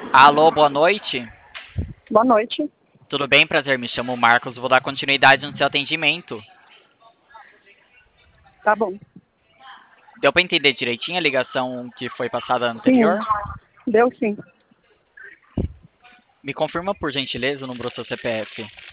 Alô, boa noite. Boa noite. Tudo bem? Prazer, me chamo Marcos. Vou dar continuidade no seu atendimento. Tá bom. Deu para entender direitinho a ligação que foi passada Sim, anterior? deu sim. Me confirma, por gentileza, o número do seu CPF.